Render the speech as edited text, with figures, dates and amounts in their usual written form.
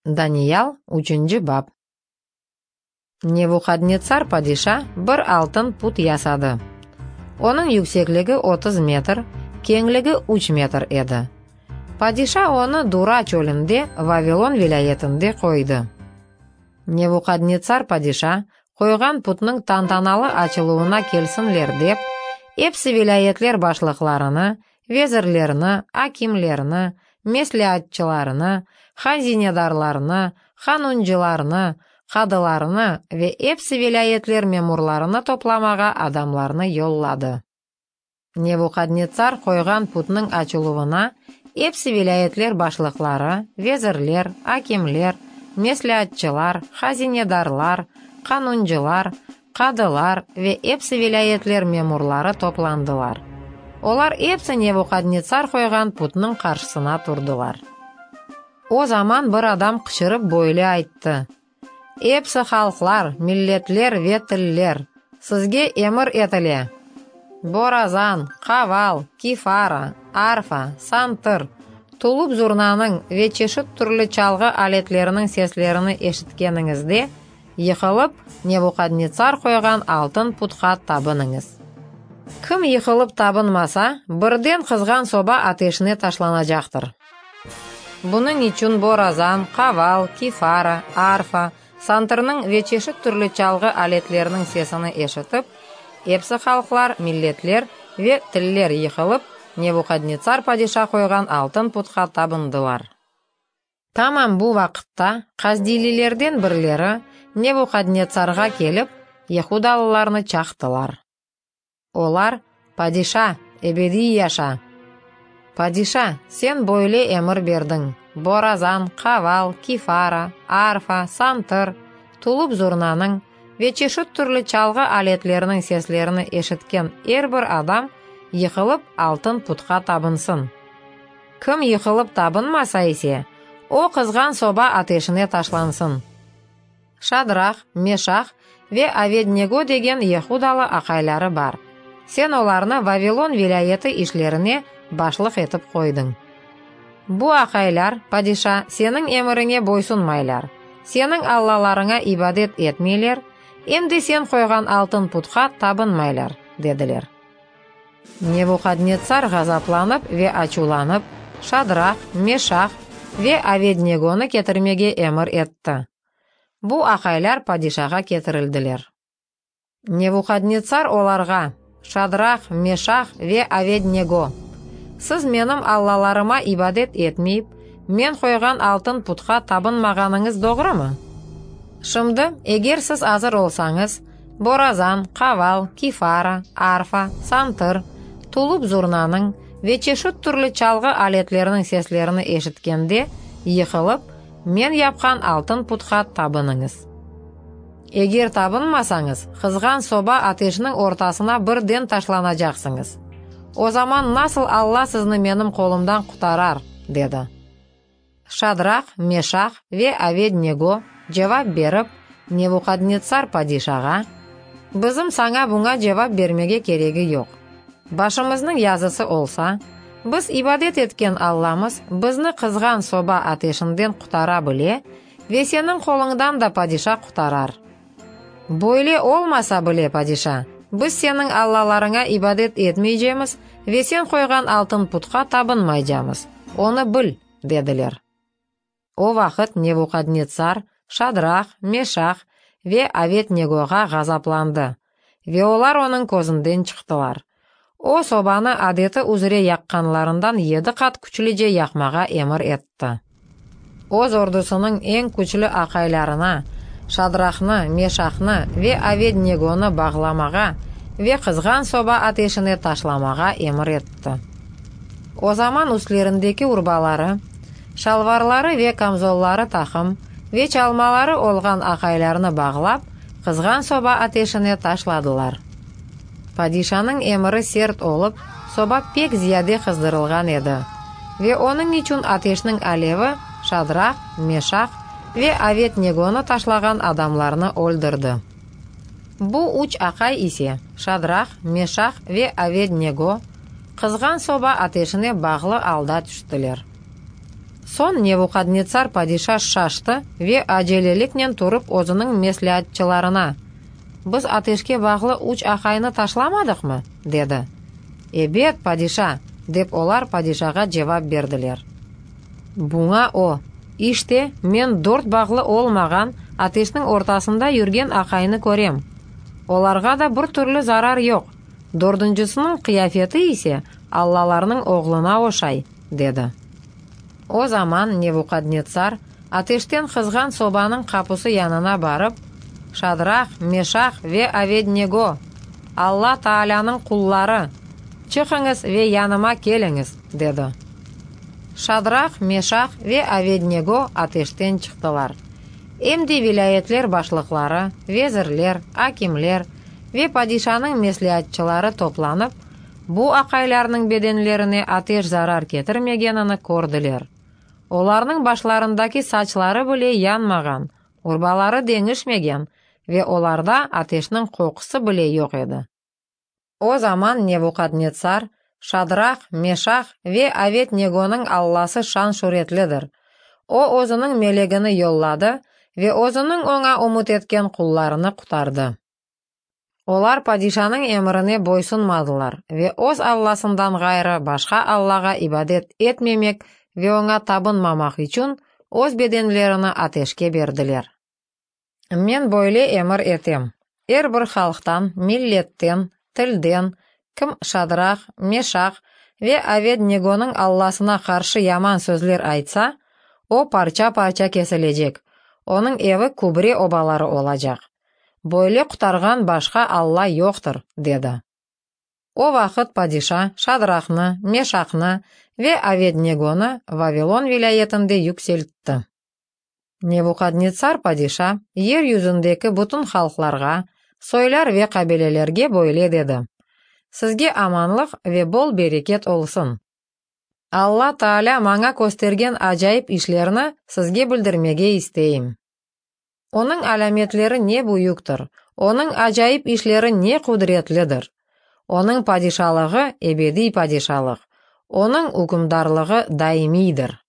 Даниял 3 бап. Невуходнецар падиша bir алтын пут ясады. Оның yüksеклігі 30 метр, кеңлігі 3 метр еді. Падиша оны Дура чөлінде, Вавилон вилаетінде қойды. Невуходнецар падиша қойған путның тантаналы ачылуына келсінлер деп, епсі вилаетлер башлықларыны, везірлеріні, акимлеріні, меслиатчыларыны, хазинедарларыны, ханунжыларыны, қадыларыны ве епсі вилаетлер мемурларыны топламаға адамларыны yolлады. Невуходнецар қойған путның ачылуына епсі вилаетлер башлықлары, везірлер, акимлер, меслиатчылар, хазинедарлар, қанунжылар, қадылар ве епсі вилаетлер мемурлары топландылар. Олар епсі Невуходнецар қойған путның қаршысына тұрдылар. О заман бір адам қышырып бойлы айтты: «Епсі халқлар, миллетлер ве тіллер, сізге емір етіле. Боразан, қавал, кифара, арфа, сантыр, тулып зурнаның ве чешіт түрлі чалғы алетлерінің сеслеріні ешіткеніңізде, йықылып Невуходнецар қойған алтын путқа табыныңыз. Кім йықылып табынмаса, бірден қызған соба атешіне ташланажақтыр. Бұның için боразан, қавал, кифара, арфа, сантырның ве чешіт түрлі чалғы алетлерінің сесіні ешітіп, епсі халқлар, миллетлер ве тіллер йықылып, Невуходнецар падиша қойған алтын путқа табындылар. Тамам бұл вақытта қаздилилерден бірлері Невуходнецарға келіп, Яхудалыларны чақтылар. Олар: «Падиша, эбеди яша. Падиша, сен бойлы емір бердің. Боразан, қавал, кифара, арфа, сантыр, тулып зурнаның ве чешіт түрлі чалғы алетлерінің сеслеріні ешіткен бір адам йықылып алтын путқа табынсын. Кім йықылып табынмаса есе, о қызған соба атешіне ташлансын». Шадрах, Мешах ве Аведнего деген Яхудалы ақайлары бар. Сен оларны Вавилон вилаеті ишлеріне башлық етіп қойдың. Бұ ақайлар, падиша, сенің еміріңе бойсунмайлар, сенің аллаларыңа ибадет етмейлер, емде сен қойған алтын путқа табынмайлар, деділер. Невуходнецар ғазапланып ве ачуланып, Шадрах, Мешах ве Аведнегоны кетірмеге емір етті. Бұ ақайлар падишаға кетірілділер. Невуходнецар оларға: «Шадрах, Мешах ве Аведнего, сіз менім аллаларыма ибадет етмейіп, мен қойған алтын путқа табынмағаныңыз доғрымы? Шымды, егер сіз азыр олсаңыз, боразан, қавал, кифара, арфа, сантыр, тулып зурнаның ве чешіт түрлі чалғы алетлерінің сеслеріні ешіткенде, йықылып, мен япқан алтын путқа табыныңыз. Егер табынмасаңыз, қызған соба атешінің ортасына бірден ташланажақсыңыз. О заман насыл Алла сізні менім қолымдан құтарар», деді. Шадрах, Мешах ве Аведнего жауап беріп, Невуходнецар падишаға: «Бізім саңа бұңа жауап бермеге керегі жоқ. Башымыздың язысы олса, біз ибадет еткен Алламыз бізні қызған соба атешінден құтара біле, ве сенің қолыңдан да падиша құтарар. Бойле олмаса біле, падиша, біз сенің аллаларыңа ибадет етмейжеміз, ве сен қойған алтын путқа табынмайжамыз. Оны біл», деділер. О вақыт Невуходнецар, Шадрах, Мешах ве Аведнегоға ғазапланды, ве олар оның көзінден шықтылар. О собаны адеті үзіре яққанларындан 7 қат күчліже яқмаға емір етті. Оз ордысының ең күчлі ақайларына, Шадрахны, Мешахны ве Аведнегоны бағламаға ве қызған соба атешіне ташламаға емір етті. О заман үслеріндекі урбалары, шалварлары ве камзоллары тақым ве чалмалары олған ақайларыны бағлап, қызған соба атешіне ташладылар. Падишаның емірі серт олып, соба пек зияде қыздырылған еді. Ве оның için атешінің әлеві Шадрах, Мешах ве Аведнегоны ташлаған адамларыны өлдірді. Бұ 3 ақай исе Шадрах, Мешах ве Аведнего қызған соба атешіне бағлы алда түштілер. Сон Невукаднецар падиша шашты ve acelelikнен тұрып өзінің мәслихатчыларына: «Біз атешке бағлы уч ақайны ташламадықмы?» деді. «Эбет, падиша», деп олар падишаға жауап берділер. Буңа о: «Иште, мен 4 бағлы олмаған атештің ортасында жүрген ақайны көрем. Оларға да бір түрлі зарар жоқ. 4-шінің қияфеті ise Аллаларының оғлына ошай», деді. О заман Невукаднецар атештен қызған собаның қапысы янына барып: «Шадрах, Мешах ve Аведнего, Алла Тааляның құллары, чықыңыз ve яныма келіңіз», деді. Шадрах, Мешах ve Аведнего атештен чықтылар. Емді вилаятлер башлықлары, везірлер, акимлер ve падишаның мәслихатчылары топланып, bu ақайларның беденлеріне атеш зарар кетірмегенini көрділер. Оларның башларындаки сачлары біле янмаған, урбалары деңішмеген ve оларда атешнің қоқысы біле yok еді. О заман Невукаднецар Шадрах, Мешах ve Аведнегоның Алласы шан шуретлідір. О өзінің мелегіні yolлады ve өзінің оңа умут еткен құлларыны құтарды. Олар падишаның еміріне бойсунмадылар ve өз Алласындан ғайры башқа Аллаға ибадет etmemek ve оңа табынмамақ үшін өз беденлеріні атешке берділер. Мен бойле емір етем: бір халықтан, миллеттен, тілден, кім Шадрах, Мешах ve Аведнегоның Алласына қаршы яман сөзлер айтса, о парча-парча кесілежек, оның еві күбіре обалары олажақ. Бойле құтарған башқа Алла жоқтыр, деді. О вақыт падиша Шадрахны, Мешахны ve Аведнегоны Вавилон вилаетінде юкселтті. Невукаднецар падиша ер yüzündeki бүтін халқларға, сойлар ve қабелелерге бойле деді: «Сізге аманлық ve бол берекет олсын. Алла Тааля маңа көстерген ажайып ишлеріні сізге білдірмеге істейім. Оның аламетлері не бұйықтыр, оның ажайып ишлері не құдіретлідір. Оның падишалығы ebedi падишалық, оның үкімдарлығы даимидір».